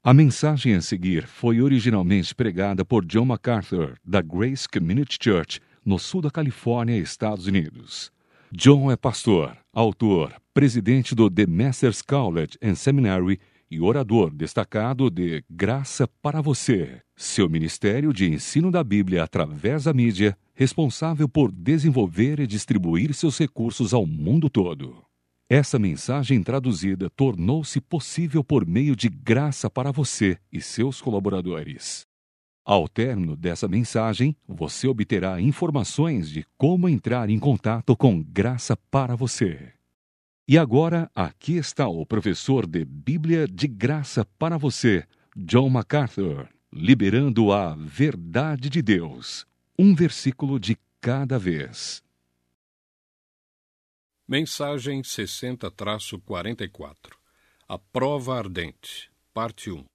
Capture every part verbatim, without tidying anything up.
A mensagem a seguir foi originalmente pregada por John MacArthur, da Grace Community Church, no sul da Califórnia, Estados Unidos. John é pastor, autor, presidente do The Masters College and Seminary e orador destacado de Graça para Você, seu ministério de ensino da Bíblia através da mídia, responsável por desenvolver e distribuir seus recursos ao mundo todo. Essa mensagem traduzida tornou-se possível por meio de Graça para Você e seus colaboradores. Ao término dessa mensagem, você obterá informações de como entrar em contato com Graça para Você. E agora, aqui está o professor de Bíblia de Graça para Você, John MacArthur, liberando a verdade de Deus, um versículo de cada vez. Mensagem sessenta quarenta e quatro. A Prova Ardente, parte um.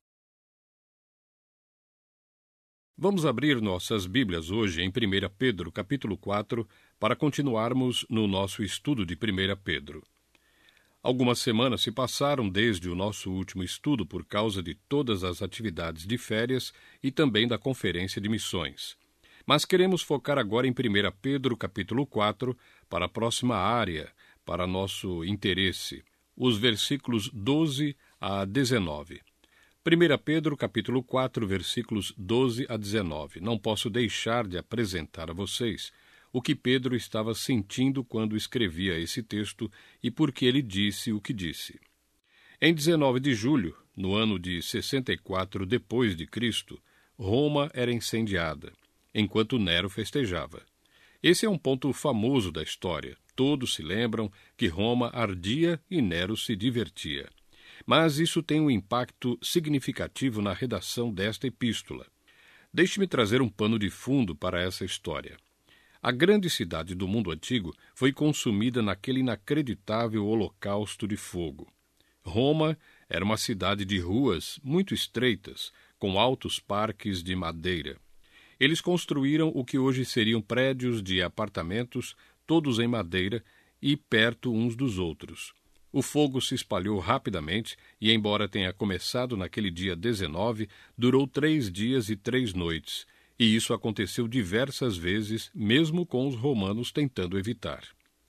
Vamos abrir nossas Bíblias hoje em primeira Pedro, capítulo quatro, para continuarmos no nosso estudo de primeira Pedro. Algumas semanas se passaram desde o nosso último estudo por causa de todas as atividades de férias e também da conferência de missões. Mas queremos focar agora em primeira Pedro, capítulo quatro, para a próxima área, para nosso interesse, os versículos doze a dezenove. primeira Pedro, capítulo quatro, versículos doze a dezenove. Não posso deixar de apresentar a vocês o que Pedro estava sentindo quando escrevia esse texto e por que ele disse o que disse. Em dezenove de julho, no ano de sessenta e quatro depois de Cristo, Roma era incendiada, enquanto Nero festejava. Esse é um ponto famoso da história. Todos se lembram que Roma ardia e Nero se divertia. Mas isso tem um impacto significativo na redação desta epístola. Deixe-me trazer um pano de fundo para essa história. A grande cidade do mundo antigo foi consumida naquele inacreditável holocausto de fogo. Roma era uma cidade de ruas muito estreitas, com altos parques de madeira. Eles construíram o que hoje seriam prédios de apartamentos, todos em madeira e perto uns dos outros. O fogo se espalhou rapidamente e, embora tenha começado naquele dia dezenove, durou três dias e três noites, e isso aconteceu diversas vezes, mesmo com os romanos tentando evitar.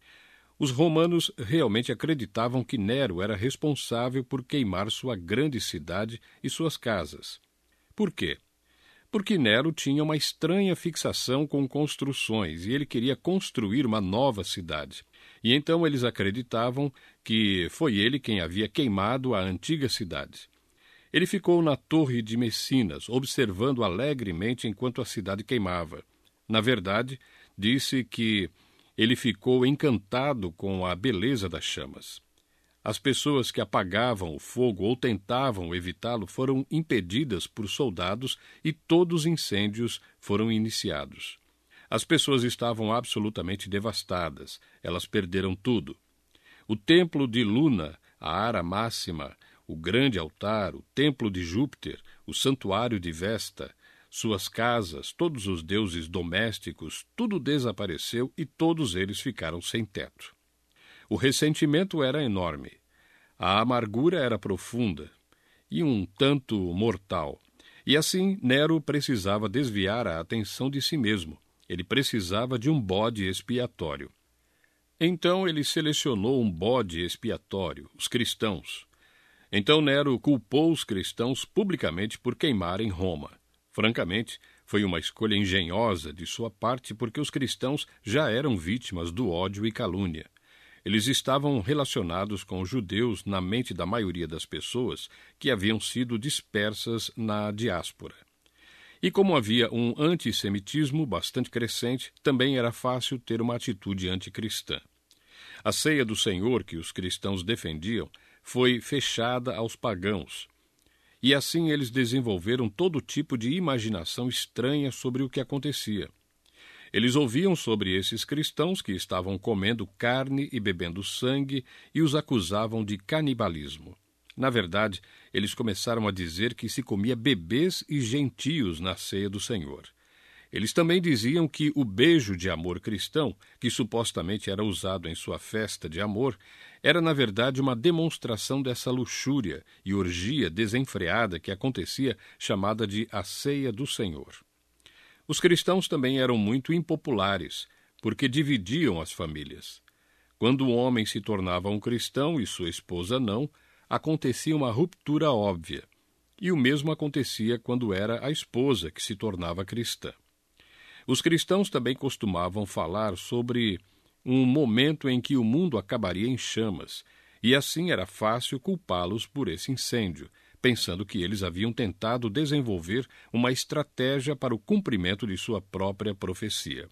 Os romanos realmente acreditavam que Nero era responsável por queimar sua grande cidade e suas casas. Por quê? Porque Nero tinha uma estranha fixação com construções e ele queria construir uma nova cidade. E então eles acreditavam que foi ele quem havia queimado a antiga cidade. Ele ficou na torre de Messinas, observando alegremente enquanto a cidade queimava. Na verdade, disse que ele ficou encantado com a beleza das chamas. As pessoas que apagavam o fogo ou tentavam evitá-lo foram impedidas por soldados e todos os incêndios foram iniciados. As pessoas estavam absolutamente devastadas. Elas perderam tudo. O templo de Luna, a Ara Máxima, o grande altar, o templo de Júpiter, o santuário de Vesta, suas casas, todos os deuses domésticos, tudo desapareceu e todos eles ficaram sem teto. O ressentimento era enorme. A amargura era profunda e um tanto mortal. E assim, Nero precisava desviar a atenção de si mesmo. Ele precisava de um bode expiatório. Então ele selecionou um bode expiatório, os cristãos. Então Nero culpou os cristãos publicamente por queimarem Roma. Francamente, foi uma escolha engenhosa de sua parte porque os cristãos já eram vítimas do ódio e calúnia. Eles estavam relacionados com os judeus na mente da maioria das pessoas que haviam sido dispersas na diáspora. E como havia um antissemitismo bastante crescente, também era fácil ter uma atitude anticristã. A ceia do Senhor que os cristãos defendiam foi fechada aos pagãos. E assim eles desenvolveram todo tipo de imaginação estranha sobre o que acontecia. Eles ouviam sobre esses cristãos que estavam comendo carne e bebendo sangue e os acusavam de canibalismo. Na verdade, eles começaram a dizer que se comia bebês e gentios na ceia do Senhor. Eles também diziam que o beijo de amor cristão, que supostamente era usado em sua festa de amor, era, na verdade, uma demonstração dessa luxúria e orgia desenfreada que acontecia, chamada de a ceia do Senhor. Os cristãos também eram muito impopulares, porque dividiam as famílias. Quando o homem se tornava um cristão e sua esposa não, acontecia uma ruptura óbvia. E o mesmo acontecia quando era a esposa que se tornava cristã. Os cristãos também costumavam falar sobre um momento em que o mundo acabaria em chamas, e assim era fácil culpá-los por esse incêndio, pensando que eles haviam tentado desenvolver uma estratégia para o cumprimento de sua própria profecia.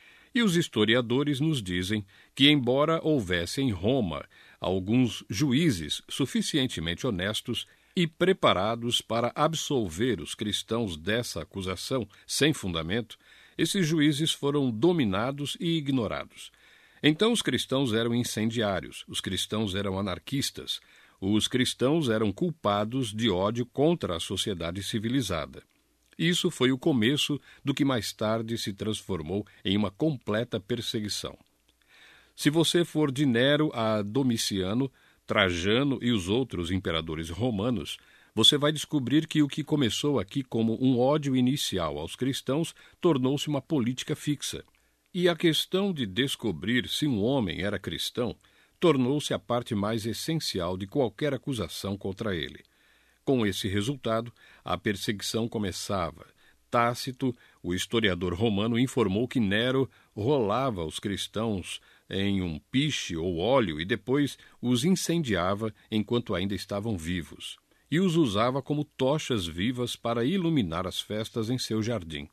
E os historiadores nos dizem que, embora houvesse em Roma alguns juízes suficientemente honestos e preparados para absolver os cristãos dessa acusação sem fundamento, esses juízes foram dominados e ignorados. Então os cristãos eram incendiários, os cristãos eram anarquistas, os cristãos eram culpados de ódio contra a sociedade civilizada. Isso foi o começo do que mais tarde se transformou em uma completa perseguição. Se você for de Nero a Domiciano, Trajano e os outros imperadores romanos, você vai descobrir que o que começou aqui como um ódio inicial aos cristãos tornou-se uma política fixa. E a questão de descobrir se um homem era cristão tornou-se a parte mais essencial de qualquer acusação contra ele. Com esse resultado, a perseguição começava. Tácito, o historiador romano, informou que Nero rolava os cristãos em um piche ou óleo e depois os incendiava enquanto ainda estavam vivos, e os usava como tochas vivas para iluminar as festas em seu jardim.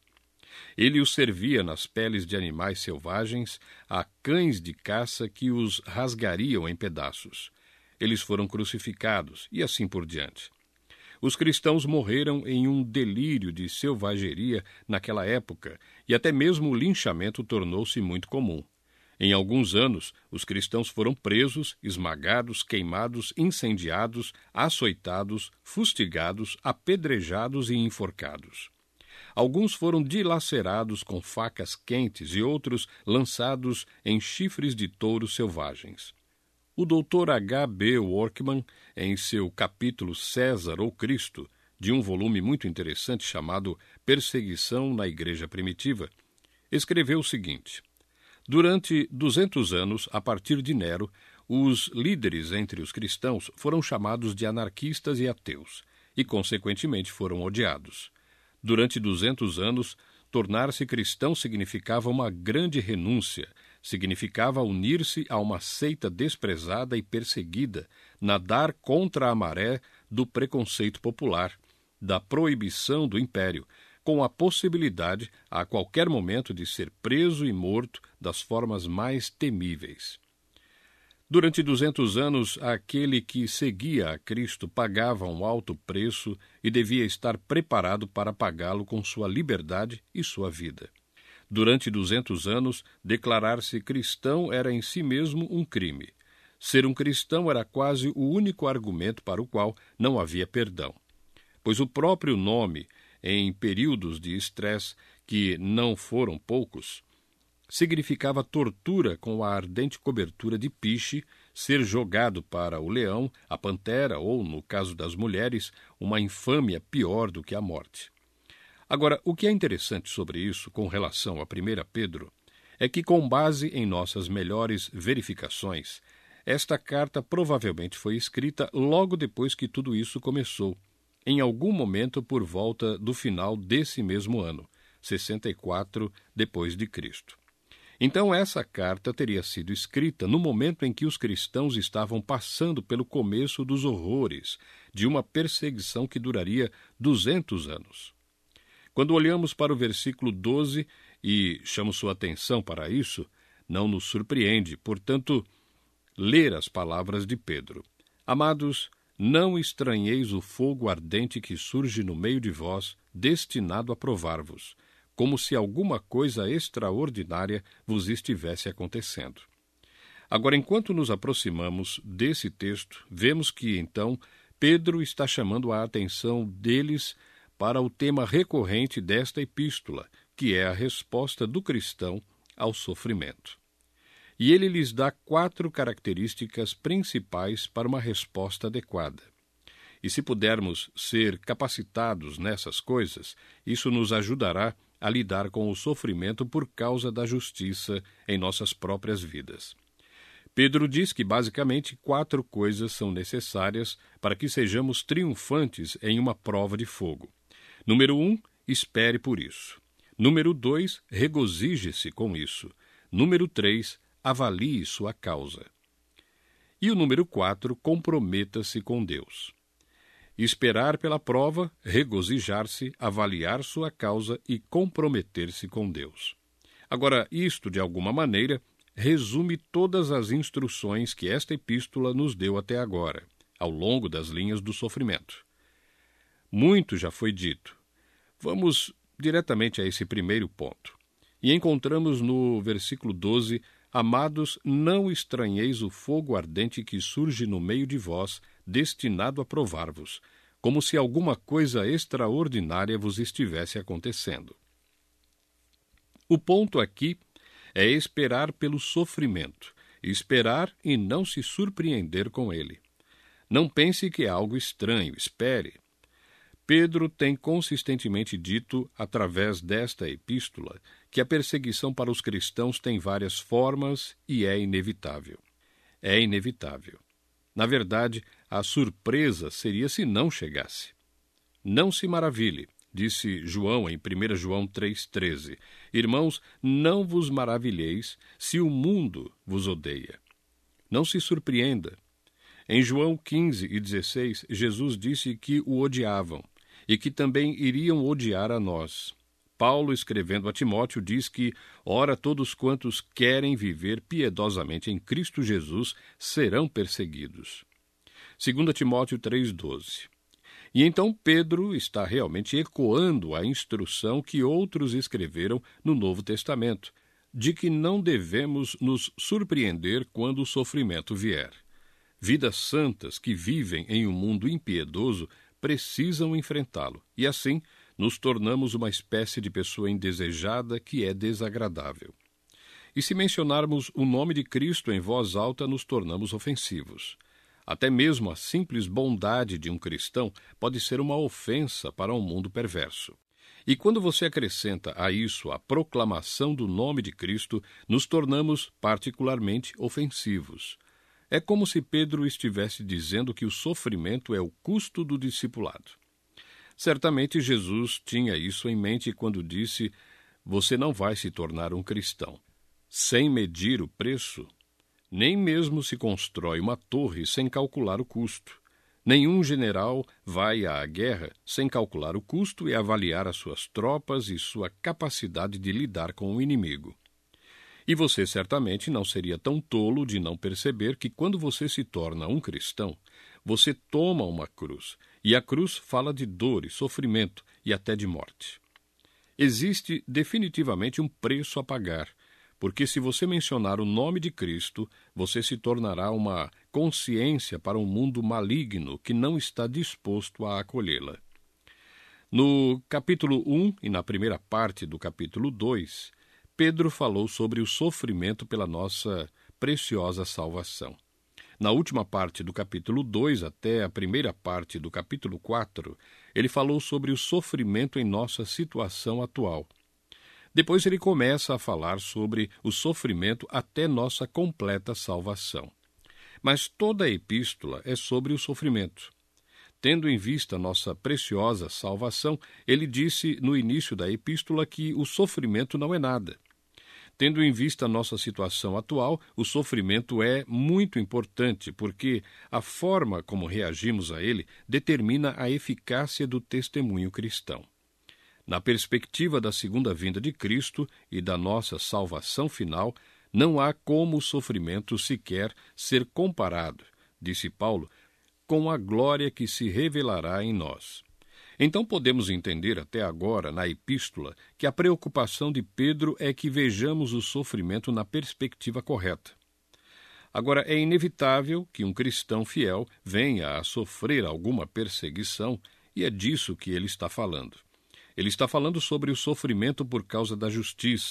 Ele os servia nas peles de animais selvagens a cães de caça que os rasgariam em pedaços. Eles foram crucificados e assim por diante. Os cristãos morreram em um delírio de selvageria naquela época e até mesmo o linchamento tornou-se muito comum. Em alguns anos, os cristãos foram presos, esmagados, queimados, incendiados, açoitados, fustigados, apedrejados e enforcados. Alguns foram dilacerados com facas quentes e outros lançados em chifres de touros selvagens. O doutor H B Workman, em seu capítulo César ou Cristo, de um volume muito interessante chamado Perseguição na Igreja Primitiva, escreveu o seguinte: durante duzentos anos, a partir de Nero, os líderes entre os cristãos foram chamados de anarquistas e ateus, e consequentemente foram odiados. Durante duzentos anos, tornar-se cristão significava uma grande renúncia, significava unir-se a uma seita desprezada e perseguida, nadar contra a maré do preconceito popular, da proibição do império, com a possibilidade, a qualquer momento, de ser preso e morto das formas mais temíveis. Durante duzentos anos, aquele que seguia a Cristo pagava um alto preço e devia estar preparado para pagá-lo com sua liberdade e sua vida. Durante duzentos anos, declarar-se cristão era em si mesmo um crime. Ser um cristão era quase o único argumento para o qual não havia perdão. Pois o próprio nome, em períodos de estresse que não foram poucos, significava tortura com a ardente cobertura de piche, ser jogado para o leão, a pantera ou, no caso das mulheres, uma infâmia pior do que a morte. Agora, o que é interessante sobre isso com relação a primeira Pedro é que, com base em nossas melhores verificações, esta carta provavelmente foi escrita logo depois que tudo isso começou, em algum momento por volta do final desse mesmo ano, sessenta e quatro depois de Cristo. Então essa carta teria sido escrita no momento em que os cristãos estavam passando pelo começo dos horrores de uma perseguição que duraria duzentos anos. Quando olhamos para o versículo doze e chamo sua atenção para isso, não nos surpreende, portanto, ler as palavras de Pedro. Amados, não estranheis o fogo ardente que surge no meio de vós, destinado a provar-vos, como se alguma coisa extraordinária vos estivesse acontecendo. Agora, enquanto nos aproximamos desse texto, vemos que, então, Pedro está chamando a atenção deles para o tema recorrente desta epístola, que é a resposta do cristão ao sofrimento. e ele lhes dá quatro características principais para uma resposta adequada. E se pudermos ser capacitados nessas coisas, isso nos ajudará a lidar com o sofrimento por causa da justiça em nossas próprias vidas. Pedro diz que basicamente quatro coisas são necessárias para que sejamos triunfantes em uma prova de fogo. Número um, espere por isso. Número dois, regozije-se com isso. Número três, avalie sua causa. E o número quatro, comprometa-se com Deus. Esperar pela prova, regozijar-se, avaliar sua causa e comprometer-se com Deus. Agora, isto, de alguma maneira, resume todas as instruções que esta epístola nos deu até agora, ao longo das linhas do sofrimento. Muito já foi dito. Vamos diretamente a esse primeiro ponto. E encontramos no versículo doze, amados, não estranheis o fogo ardente que surge no meio de vós, destinado a provar-vos, como se alguma coisa extraordinária vos estivesse acontecendo. O ponto aqui é esperar pelo sofrimento, esperar e não se surpreender com ele. Não pense que é algo estranho, espere. Pedro tem consistentemente dito, através desta epístola, que a perseguição para os cristãos tem várias formas e é inevitável. É inevitável. Na verdade, a surpresa seria se não chegasse. Não se maravilhe, disse João em primeira João três, treze. Irmãos, não vos maravilheis se o mundo vos odeia. Não se surpreenda. Em João quinze e dezesseis, Jesus disse que o odiavam e que também iriam odiar a nós. Paulo, escrevendo a Timóteo, diz que, ora, todos quantos querem viver piedosamente em Cristo Jesus serão perseguidos. Segunda Timóteo três, doze. E então Pedro está realmente ecoando a instrução que outros escreveram no Novo Testamento, de que não devemos nos surpreender quando o sofrimento vier. Vidas santas que vivem em um mundo impiedoso precisam enfrentá-lo, e assim nos tornamos uma espécie de pessoa indesejada que é desagradável. E se mencionarmos o nome de Cristo em voz alta, nos tornamos ofensivos. Até mesmo a simples bondade de um cristão pode ser uma ofensa para um mundo perverso. E quando você acrescenta a isso a proclamação do nome de Cristo, nos tornamos particularmente ofensivos. É como se Pedro estivesse dizendo que o sofrimento é o custo do discipulado. Certamente Jesus tinha isso em mente quando disse: você não vai se tornar um cristão sem medir o preço. Nem mesmo se constrói uma torre sem calcular o custo. Nenhum general vai à guerra sem calcular o custo e avaliar as suas tropas e sua capacidade de lidar com o inimigo. E você certamente não seria tão tolo de não perceber que quando você se torna um cristão, você toma uma cruz, e a cruz fala de dor e sofrimento e até de morte. Existe definitivamente um preço a pagar, porque se você mencionar o nome de Cristo, você se tornará uma consciência para um mundo maligno que não está disposto a acolhê-la. No capítulo um e na primeira parte do capítulo dois, Pedro falou sobre o sofrimento pela nossa preciosa salvação. Na última parte do capítulo dois até a primeira parte do capítulo quatro, ele falou sobre o sofrimento em nossa situação atual. Depois ele começa a falar sobre o sofrimento até nossa completa salvação. Mas toda a epístola é sobre o sofrimento. Tendo em vista nossa preciosa salvação, ele disse no início da epístola que o sofrimento não é nada. Tendo em vista nossa situação atual, o sofrimento é muito importante, porque a forma como reagimos a ele determina a eficácia do testemunho cristão. Na perspectiva da segunda vinda de Cristo e da nossa salvação final, não há como o sofrimento sequer ser comparado, disse Paulo, com a glória que se revelará em nós. Então podemos entender até agora, na epístola, que a preocupação de Pedro é que vejamos o sofrimento na perspectiva correta. Agora, é inevitável que um cristão fiel venha a sofrer alguma perseguição, e é disso que ele está falando. Ele está falando sobre o sofrimento por causa da justiça,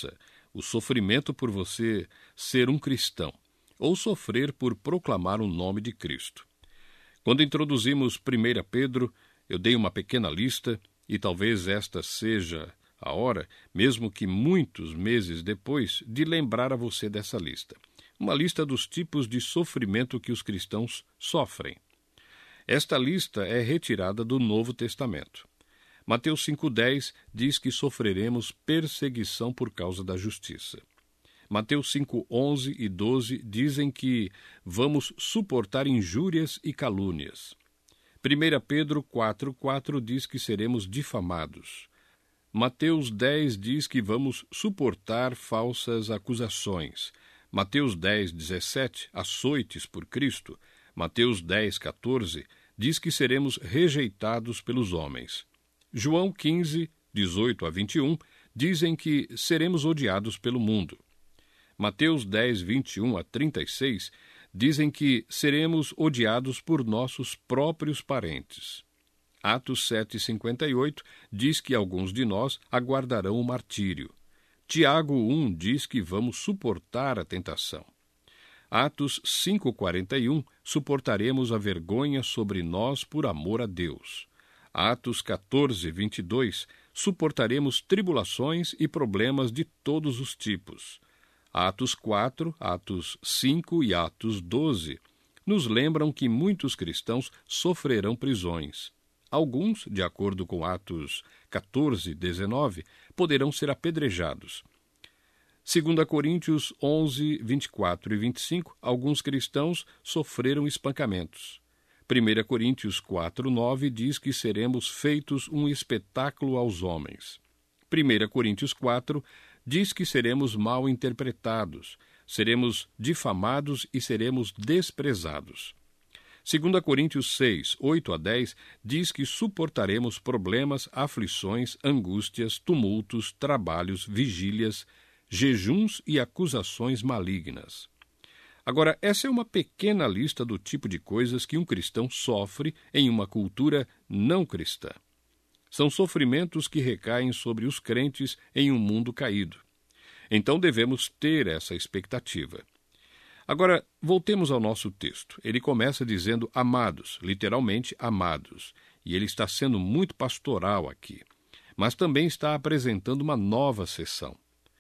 o sofrimento por você ser um cristão, ou sofrer por proclamar o nome de Cristo. Quando introduzimos primeira Pedro, eu dei uma pequena lista, e talvez esta seja a hora, mesmo que muitos meses depois, de lembrar a você dessa lista. Uma lista dos tipos de sofrimento que os cristãos sofrem. Esta lista é retirada do Novo Testamento. Mateus cinco dez diz que sofreremos perseguição por causa da justiça. Mateus cinco onze e doze dizem que vamos suportar injúrias e calúnias. primeira Pedro quatro quatro diz que seremos difamados. Mateus dez diz que vamos suportar falsas acusações. Mateus dez dezessete, açoites por Cristo. Mateus dez quatorze diz que seremos rejeitados pelos homens. João quinze, dezoito a vinte e um dizem que seremos odiados pelo mundo. Mateus dez, vinte e um a trinta e seis dizem que seremos odiados por nossos próprios parentes. Atos sete, cinquenta e oito diz que alguns de nós aguardarão o martírio. Tiago um diz que vamos suportar a tentação. Atos cinco, quarenta e um, suportaremos a vergonha sobre nós por amor a Deus. Atos quatorze, vinte e dois, suportaremos tribulações e problemas de todos os tipos. Atos quatro, Atos cinco e Atos doze nos lembram que muitos cristãos sofrerão prisões. Alguns, de acordo com Atos quatorze, dezenove, poderão ser apedrejados. Segunda Coríntios onze, vinte e quatro e vinte e cinco, alguns cristãos sofreram espancamentos. Primeira Coríntios quatro, nove diz que seremos feitos um espetáculo aos homens. Primeira Coríntios quatro diz que seremos mal interpretados, seremos difamados e seremos desprezados. Segunda Coríntios seis, oito a dez diz que suportaremos problemas, aflições, angústias, tumultos, trabalhos, vigílias, jejuns e acusações malignas. Agora, essa é uma pequena lista do tipo de coisas que um cristão sofre em uma cultura não cristã. São sofrimentos que recaem sobre os crentes em um mundo caído. Então devemos ter essa expectativa. Agora, voltemos ao nosso texto. Ele começa dizendo amados, literalmente amados, e ele está sendo muito pastoral aqui, mas também está apresentando uma nova seção.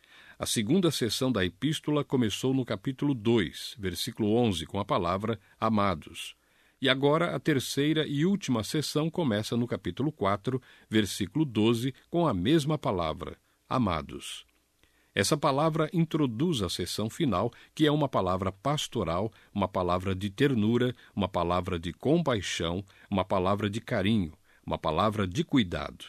A segunda seção da epístola começou no capítulo dois, versículo onze, com a palavra amados. E agora a terceira e última seção começa no capítulo quatro, versículo doze, com a mesma palavra, amados. Essa palavra introduz a seção final, que é uma palavra pastoral, uma palavra de ternura, uma palavra de compaixão, uma palavra de carinho, uma palavra de cuidado.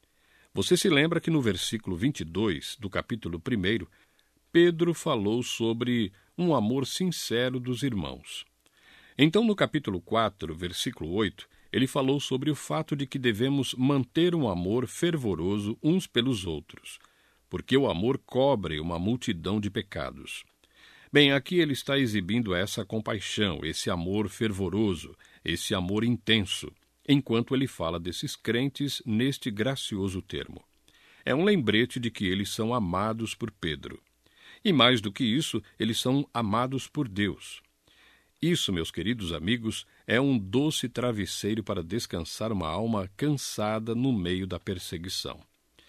Você se lembra que no versículo vinte e dois do capítulo um, Pedro falou sobre um amor sincero dos irmãos. Então, no capítulo quatro, versículo oito, ele falou sobre o fato de que devemos manter um amor fervoroso uns pelos outros, porque o amor cobre uma multidão de pecados. Bem, aqui ele está exibindo essa compaixão, esse amor fervoroso, esse amor intenso, enquanto ele fala desses crentes neste gracioso termo. É um lembrete de que eles são amados por Pedro. E mais do que isso, eles são amados por Deus. Isso, meus queridos amigos, é um doce travesseiro para descansar uma alma cansada no meio da perseguição.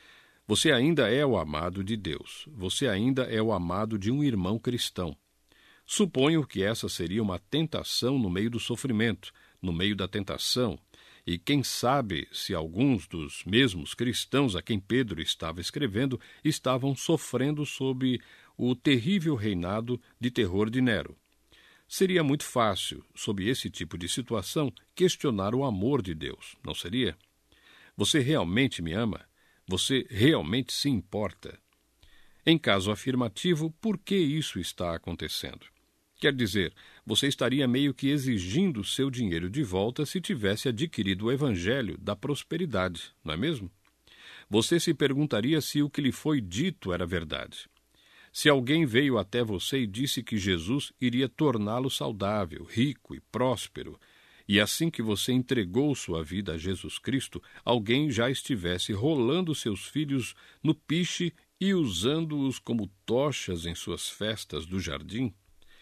Você ainda é o amado de Deus. Você ainda é o amado de um irmão cristão. Suponho que essa seria uma tentação no meio do sofrimento, no meio da tentação, e quem sabe se alguns dos mesmos cristãos a quem Pedro estava escrevendo estavam sofrendo sob o terrível reinado de terror de Nero. Seria muito fácil, sob esse tipo de situação, questionar o amor de Deus, não seria? Você realmente me ama? Você realmente se importa? Em caso afirmativo, por que isso está acontecendo? Quer dizer, você estaria meio que exigindo seu dinheiro de volta se tivesse adquirido o evangelho da prosperidade, não é mesmo? Você se perguntaria se o que lhe foi dito era verdade. Se alguém veio até você e disse que Jesus iria torná-lo saudável, rico e próspero, e assim que você entregou sua vida a Jesus Cristo, alguém já estivesse rolando seus filhos no piche e usando-os como tochas em suas festas do jardim?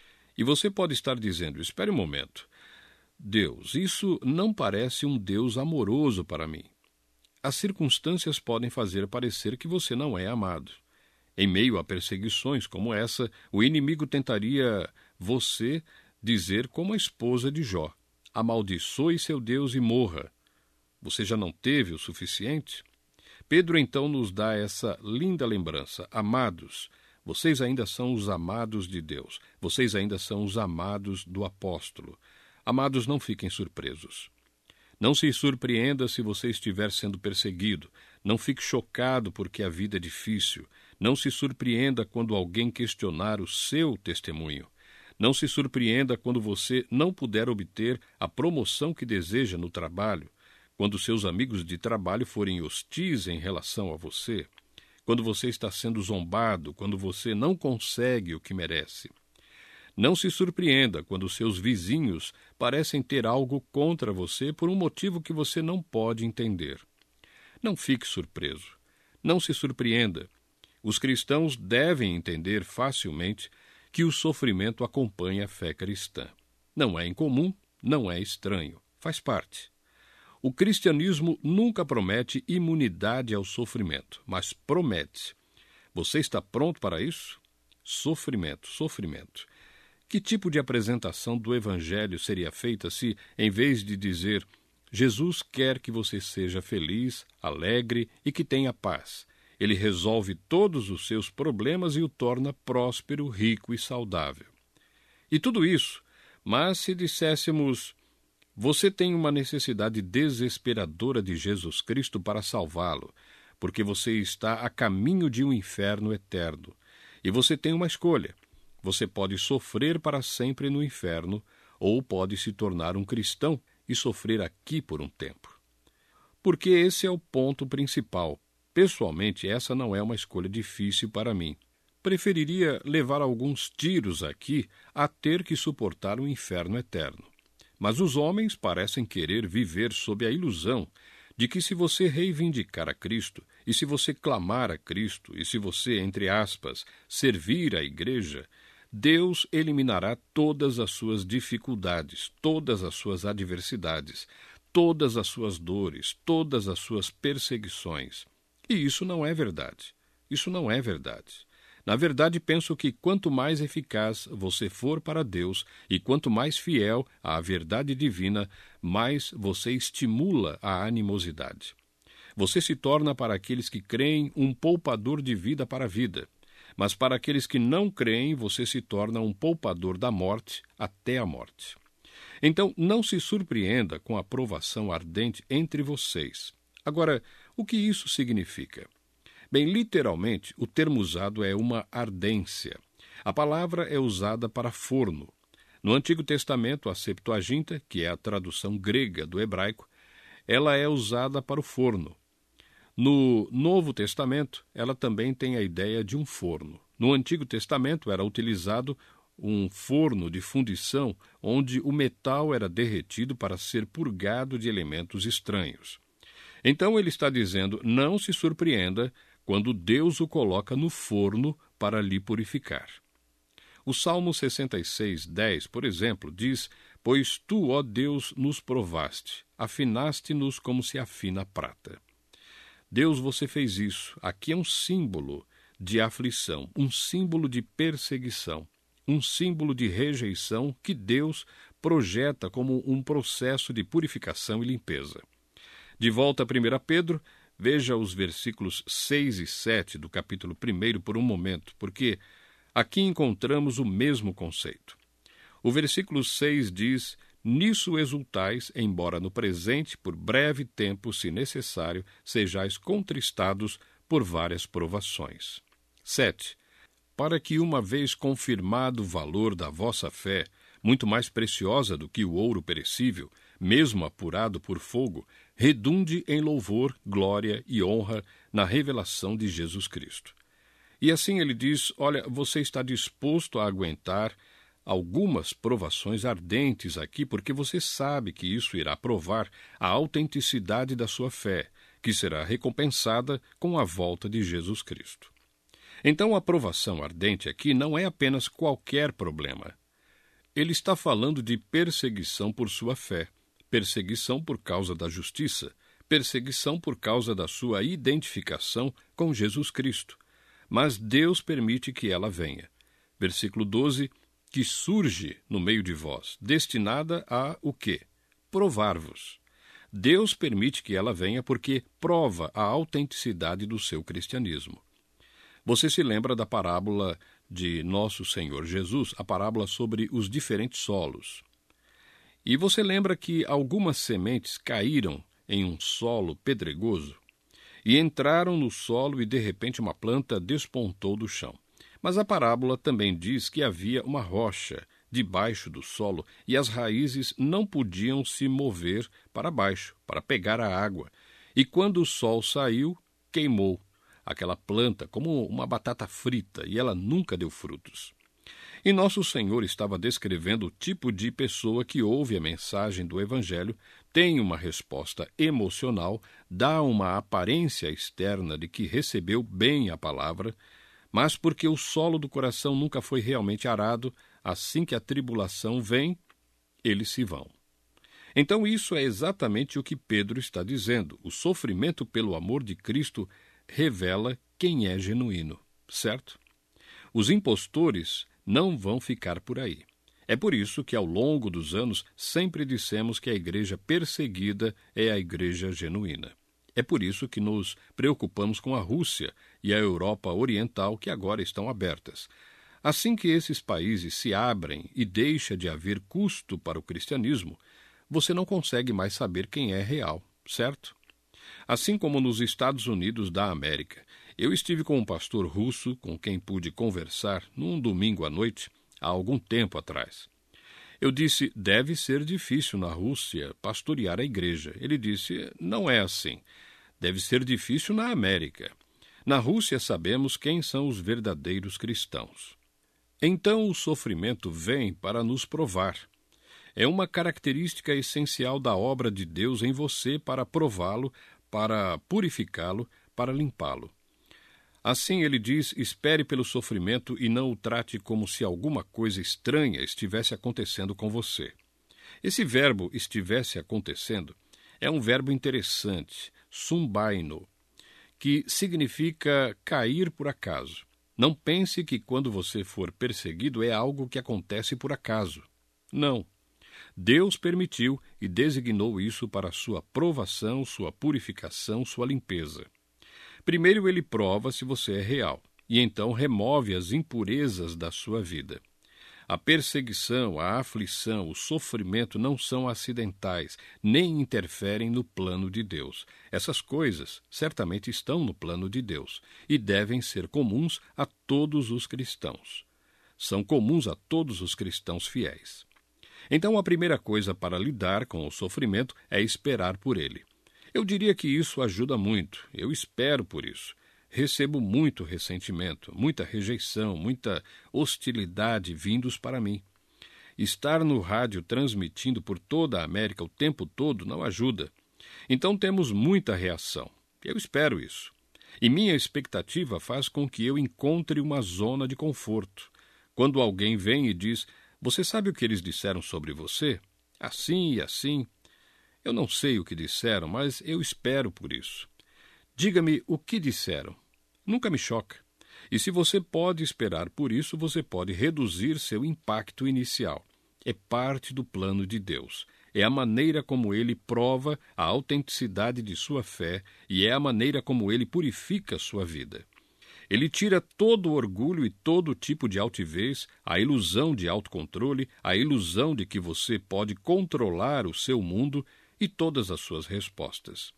E você pode estar dizendo, espere um momento, Deus, isso não parece um Deus amoroso para mim. As circunstâncias podem fazer parecer que você não é amado. Em meio a perseguições como essa, o inimigo tentaria você dizer como a esposa de Jó, amaldiçoe seu Deus e morra. Você já não teve o suficiente? Pedro então nos dá essa linda lembrança. Amados, vocês ainda são os amados de Deus. Vocês ainda são os amados do apóstolo. Amados, não fiquem surpresos. Não se surpreenda se você estiver sendo perseguido. Não fique chocado porque a vida é difícil. Não se surpreenda quando alguém questionar o seu testemunho. Não se surpreenda quando você não puder obter a promoção que deseja no trabalho, quando seus amigos de trabalho forem hostis em relação a você, quando você está sendo zombado, quando você não consegue o que merece. Não se surpreenda quando seus vizinhos parecem ter algo contra você por um motivo que você não pode entender. Não fique surpreso. Não se surpreenda. Os cristãos devem entender facilmente que o sofrimento acompanha a fé cristã. Não é incomum, não é estranho, faz parte. O cristianismo nunca promete imunidade ao sofrimento, mas promete. Você está pronto para isso? Sofrimento, sofrimento. Que tipo de apresentação do Evangelho seria feita se, em vez de dizer Jesus quer que você seja feliz, alegre e que tenha paz, Ele resolve todos os seus problemas e o torna próspero, rico e saudável? E tudo isso, mas se disséssemos, você tem uma necessidade desesperadora de Jesus Cristo para salvá-lo, porque você está a caminho de um inferno eterno, e você tem uma escolha. Você pode sofrer para sempre no inferno, ou pode se tornar um cristão e sofrer aqui por um tempo. Porque esse é o ponto principal. Pessoalmente, essa não é uma escolha difícil para mim. Preferiria levar alguns tiros aqui a ter que suportar um inferno eterno. Mas os homens parecem querer viver sob a ilusão de que se você reivindicar a Cristo, e se você clamar a Cristo, e se você, entre aspas, servir a igreja, Deus eliminará todas as suas dificuldades, todas as suas adversidades, todas as suas dores, todas as suas perseguições. E isso não é verdade. Isso não é verdade. Na verdade, penso que quanto mais eficaz você for para Deus e quanto mais fiel à verdade divina, mais você estimula a animosidade. Você se torna para aqueles que creem um poupador de vida para a vida. Mas para aqueles que não creem, você se torna um poupador da morte até a morte. Então, não se surpreenda com a provação ardente entre vocês. Agora, o que isso significa? Bem, literalmente, o termo usado é uma ardência. A palavra é usada para forno. No Antigo Testamento, a Septuaginta, que é a tradução grega do hebraico, ela é usada para o forno. No Novo Testamento, ela também tem a ideia de um forno. No Antigo Testamento era utilizado um forno de fundição onde o metal era derretido para ser purgado de elementos estranhos. Então ele está dizendo, não se surpreenda quando Deus o coloca no forno para lhe purificar. O Salmo sessenta e seis, dez, por exemplo, diz, pois tu, ó Deus, nos provaste, afinaste-nos como se afina a prata. Deus, você fez isso. Aqui é um símbolo de aflição, um símbolo de perseguição, um símbolo de rejeição que Deus projeta como um processo de purificação e limpeza. De volta a primeira Pedro, veja os versículos seis e sete do capítulo um por um momento, porque aqui encontramos o mesmo conceito. O versículo seis diz, nisso exultais, embora no presente, por breve tempo, se necessário, sejais contristados por várias provações. sete. Para que, uma vez confirmado o valor da vossa fé, muito mais preciosa do que o ouro perecível, mesmo apurado por fogo, redunde em louvor, glória e honra na revelação de Jesus Cristo. E assim ele diz, olha, você está disposto a aguentar algumas provações ardentes aqui, porque você sabe que isso irá provar a autenticidade da sua fé, que será recompensada com a volta de Jesus Cristo. Então, a provação ardente aqui não é apenas qualquer problema. Ele está falando de perseguição por sua fé, perseguição por causa da justiça, perseguição por causa da sua identificação com Jesus Cristo. Mas Deus permite que ela venha. Versículo doze, que surge no meio de vós, destinada a o quê? Provar-vos. Deus permite que ela venha porque prova a autenticidade do seu cristianismo. Você se lembra da parábola de Nosso Senhor Jesus, a parábola sobre os diferentes solos. E você lembra que algumas sementes caíram em um solo pedregoso e entraram no solo e, de repente, uma planta despontou do chão. Mas a parábola também diz que havia uma rocha debaixo do solo e as raízes não podiam se mover para baixo, para pegar a água. E quando o sol saiu, queimou aquela planta como uma batata frita e ela nunca deu frutos. E Nosso Senhor estava descrevendo o tipo de pessoa que ouve a mensagem do Evangelho, tem uma resposta emocional, dá uma aparência externa de que recebeu bem a palavra, mas porque o solo do coração nunca foi realmente arado, assim que a tribulação vem, eles se vão. Então isso é exatamente o que Pedro está dizendo. O sofrimento pelo amor de Cristo revela quem é genuíno, certo? Os impostores não vão ficar por aí. É por isso que, ao longo dos anos, sempre dissemos que a igreja perseguida é a igreja genuína. É por isso que nos preocupamos com a Rússia e a Europa Oriental, que agora estão abertas. Assim que esses países se abrem e deixa de haver custo para o cristianismo, você não consegue mais saber quem é real, certo? Assim como nos Estados Unidos da América. Eu estive com um pastor russo com quem pude conversar num domingo à noite, há algum tempo atrás. Eu disse, deve ser difícil na Rússia pastorear a igreja. Ele disse, não é assim. Deve ser difícil na América. Na Rússia sabemos quem são os verdadeiros cristãos. Então o sofrimento vem para nos provar. É uma característica essencial da obra de Deus em você para prová-lo, para purificá-lo, para limpá-lo. Assim ele diz, espere pelo sofrimento e não o trate como se alguma coisa estranha estivesse acontecendo com você. Esse verbo estivesse acontecendo é um verbo interessante, sumbaino, que significa cair por acaso. Não pense que quando você for perseguido é algo que acontece por acaso. Não. Deus permitiu e designou isso para sua provação, sua purificação, sua limpeza. Primeiro ele prova se você é real, e então remove as impurezas da sua vida. A perseguição, a aflição, o sofrimento não são acidentais, nem interferem no plano de Deus. Essas coisas certamente estão no plano de Deus e devem ser comuns a todos os cristãos. São comuns a todos os cristãos fiéis. Então a primeira coisa para lidar com o sofrimento é esperar por ele. Eu diria que isso ajuda muito, eu espero por isso. Recebo muito ressentimento, muita rejeição, muita hostilidade vindos para mim. Estar no rádio transmitindo por toda a América o tempo todo não ajuda. Então temos muita reação. Eu espero isso. E minha expectativa faz com que eu encontre uma zona de conforto. Quando alguém vem e diz, você sabe o que eles disseram sobre você? Assim e assim. Eu não sei o que disseram, mas eu espero por isso. Diga-me o que disseram. Nunca me choca. E se você pode esperar por isso, você pode reduzir seu impacto inicial. É parte do plano de Deus. É a maneira como ele prova a autenticidade de sua fé e é a maneira como ele purifica sua vida. Ele tira todo o orgulho e todo tipo de altivez, a ilusão de autocontrole, a ilusão de que você pode controlar o seu mundo e todas as suas respostas.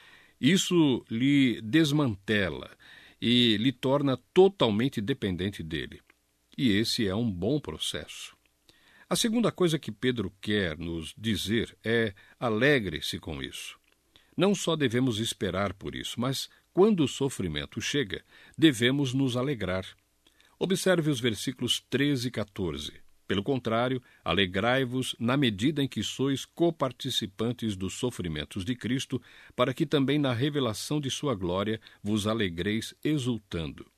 Isso lhe desmantela e lhe torna totalmente dependente dele. E esse é um bom processo. A segunda coisa que Pedro quer nos dizer é alegre-se com isso. Não só devemos esperar por isso, mas quando o sofrimento chega, devemos nos alegrar. Observe os versículos treze e quatorze. Pelo contrário, alegrai-vos na medida em que sois coparticipantes dos sofrimentos de Cristo, para que também na revelação de sua glória vos alegreis exultando.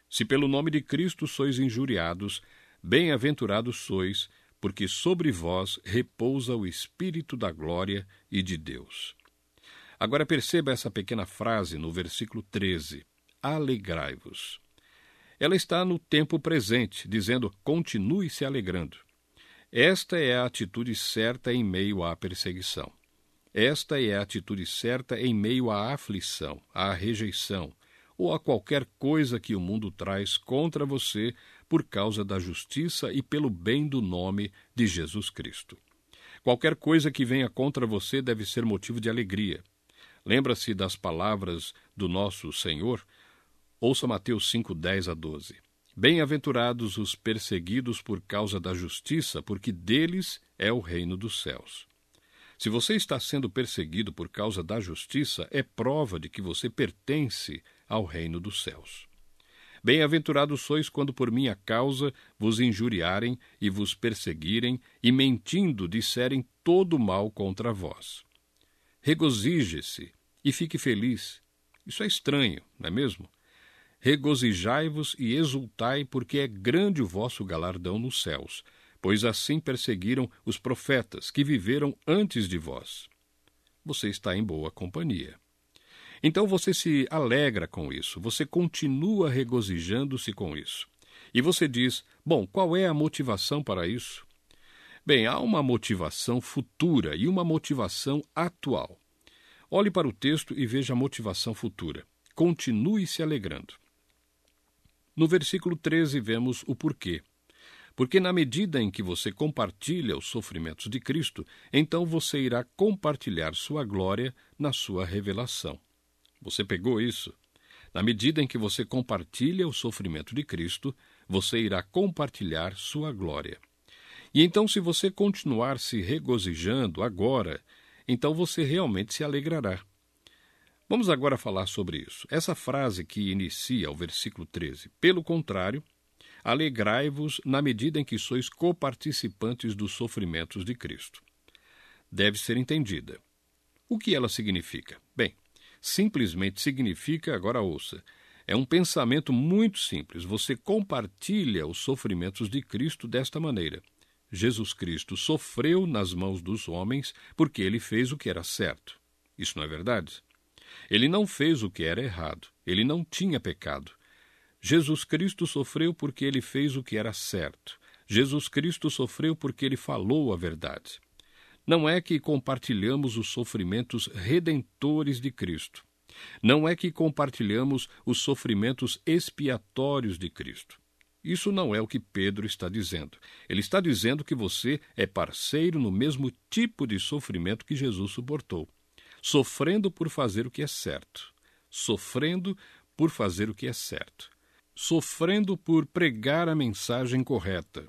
Se pelo nome de Cristo sois injuriados, bem-aventurados sois, porque sobre vós repousa o Espírito da glória e de Deus. Agora perceba essa pequena frase no versículo treze. Alegrai-vos. Ela está no tempo presente, dizendo, continue se alegrando. Esta é a atitude certa em meio à perseguição. Esta é a atitude certa em meio à aflição, à rejeição, ou a qualquer coisa que o mundo traz contra você por causa da justiça e pelo bem do nome de Jesus Cristo. Qualquer coisa que venha contra você deve ser motivo de alegria. Lembra-se das palavras do nosso Senhor? Ouça Mateus cinco, dez a doze. Bem-aventurados os perseguidos por causa da justiça, porque deles é o reino dos céus. Se você está sendo perseguido por causa da justiça, é prova de que você pertence ao reino dos céus. Bem-aventurados sois quando por minha causa vos injuriarem e vos perseguirem, e mentindo disserem todo mal contra vós. Regozije-se e fique feliz. Isso é estranho, não é mesmo? Regozijai-vos e exultai, porque é grande o vosso galardão nos céus, pois assim perseguiram os profetas que viveram antes de vós. Você está em boa companhia. Então você se alegra com isso, você continua regozijando-se com isso. E você diz, bom, qual é a motivação para isso? Bem, há uma motivação futura e uma motivação atual. Olhe para o texto e veja a motivação futura. Continue se alegrando. No versículo treze vemos o porquê. Porque na medida em que você compartilha os sofrimentos de Cristo, então você irá compartilhar sua glória na sua revelação. Você pegou isso? Na medida em que você compartilha o sofrimento de Cristo, você irá compartilhar sua glória. E então, se você continuar se regozijando agora, então você realmente se alegrará. Vamos agora falar sobre isso. Essa frase que inicia o versículo treze. Pelo contrário, alegrai-vos na medida em que sois coparticipantes dos sofrimentos de Cristo. Deve ser entendida. O que ela significa? Bem, simplesmente significa, agora ouça, é um pensamento muito simples. Você compartilha os sofrimentos de Cristo desta maneira. Jesus Cristo sofreu nas mãos dos homens porque ele fez o que era certo. Isso não é verdade? Ele não fez o que era errado. Ele não tinha pecado. Jesus Cristo sofreu porque ele fez o que era certo. Jesus Cristo sofreu porque ele falou a verdade. Não é que compartilhamos os sofrimentos redentores de Cristo. Não é que compartilhamos os sofrimentos expiatórios de Cristo. Isso não é o que Pedro está dizendo. Ele está dizendo que você é parceiro no mesmo tipo de sofrimento que Jesus suportou. Sofrendo por fazer o que é certo. Sofrendo por fazer o que é certo. Sofrendo por pregar a mensagem correta.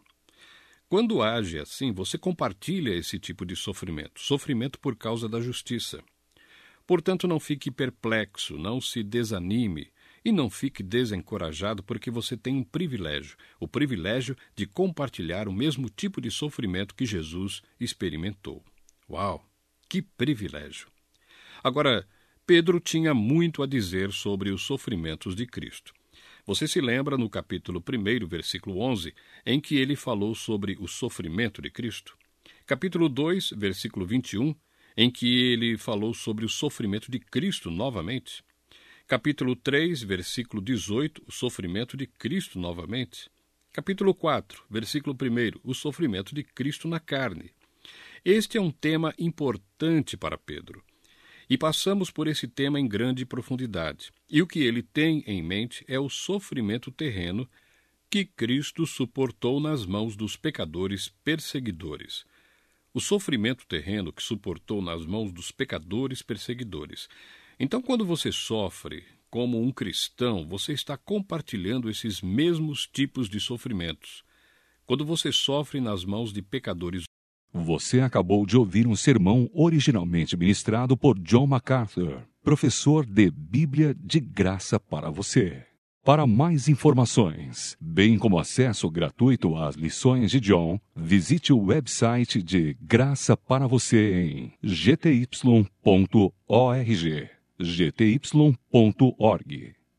Quando age assim, você compartilha esse tipo de sofrimento, sofrimento por causa da justiça. Portanto, não fique perplexo, não se desanime e não fique desencorajado, porque você tem um privilégio, o privilégio de compartilhar o mesmo tipo de sofrimento que Jesus experimentou. Uau, que privilégio! Agora, Pedro tinha muito a dizer sobre os sofrimentos de Cristo. Você se lembra no capítulo um, versículo onze, em que ele falou sobre o sofrimento de Cristo? Capítulo dois, versículo vinte e um, em que ele falou sobre o sofrimento de Cristo novamente? Capítulo três, versículo dezoito, o sofrimento de Cristo novamente? Capítulo quatro, versículo um, o sofrimento de Cristo na carne. Este é um tema importante para Pedro. E passamos por esse tema em grande profundidade. E o que ele tem em mente é o sofrimento terreno que Cristo suportou nas mãos dos pecadores perseguidores. O sofrimento terreno que suportou nas mãos dos pecadores perseguidores. Então, quando você sofre como um cristão, você está compartilhando esses mesmos tipos de sofrimentos. Quando você sofre nas mãos de pecadores. Você acabou de ouvir um sermão originalmente ministrado por John MacArthur, professor de Bíblia de graça para você. Para mais informações, bem como acesso gratuito às lições de John, visite o website de Graça para Você em g t y ponto org, g t y ponto org.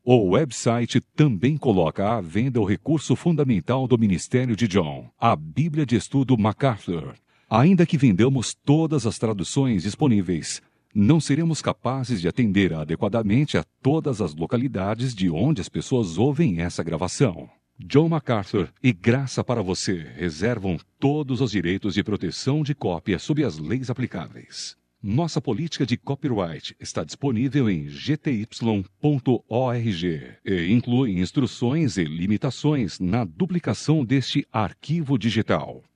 O website também coloca à venda o recurso fundamental do Ministério de John, a Bíblia de Estudo MacArthur. Ainda que vendamos todas as traduções disponíveis, não seremos capazes de atender adequadamente a todas as localidades de onde as pessoas ouvem essa gravação. John MacArthur e Graça para Você reservam todos os direitos de proteção de cópia sob as leis aplicáveis. Nossa política de copyright está disponível em g t y ponto org e inclui instruções e limitações na duplicação deste arquivo digital.